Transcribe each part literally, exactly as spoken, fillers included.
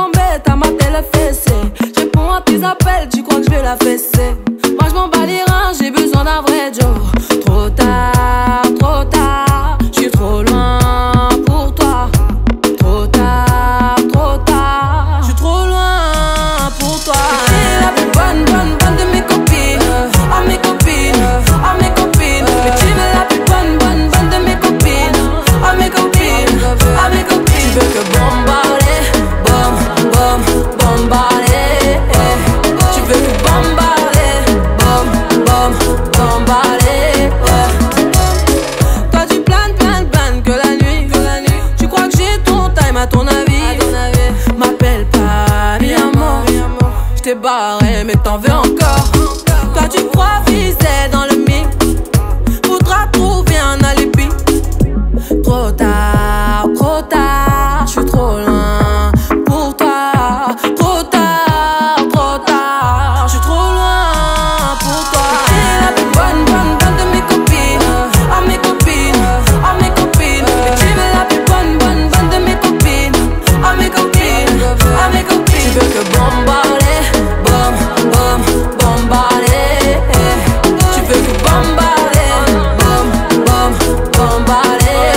m'embête à mater le fessé. Je réponds à tes appels, tu crois que je vais la fesser. Moi je m'en bats les reins, j'ai besoin d'un vrai Joe. Trop tard, trop tard, je suis trop loin pour toi. Trop tard, trop tard, je suis trop loin pour toi. Tu es la plus bonne, bonne, bonne de mes copines. À mes copines, à mes copines. Mais tu veux la plus bonne, bonne, bonne de mes copines. À mes copines, à mes copines. Tu veux que bombarder, bom, bom, bombarder. Tu veux que bombarder, bom, bom, bombarder. Toi tu planes, planes, planes que la nuit, que la nuit. Tu crois que j'ai ton time à ton avis? M'appelle pas, mi amor. J't'ai barré mais t'en veux encore. Toi tu crois viser dans le mix. Faudra trouver un alibi. Trop tard, trop tard, je suis trop loin pour toi. Trop tard, trop tard, je suis trop loin pour toi. Tu es la plus bonne, bonne, bonne de mes copines. À mes copines, à mes copines. Mais tu veux la plus bonne, bonne, bonne de mes copines. À mes copines, à mes copines. Tu veux que bombarder, bom, bom, bombarder. Tu veux que bombarder, bom, bom, bombarder.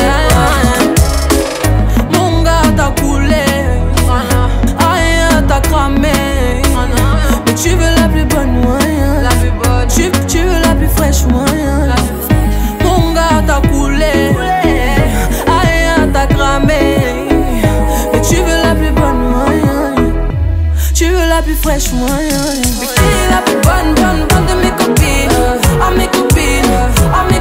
Mon gars t'as coulé, aïe t'as cramé. Mais tu veux la plus bonne moyen. Tu, tu veux la plus fraîche moyen. Mon gars t'as coulé, aïe t'as cramé. Mais tu veux la plus bonne moyen. Tu veux la plus fraîche moyen. Mais qui est la plus bonne, bonne, bonne de mes copines? À mes copines, à mes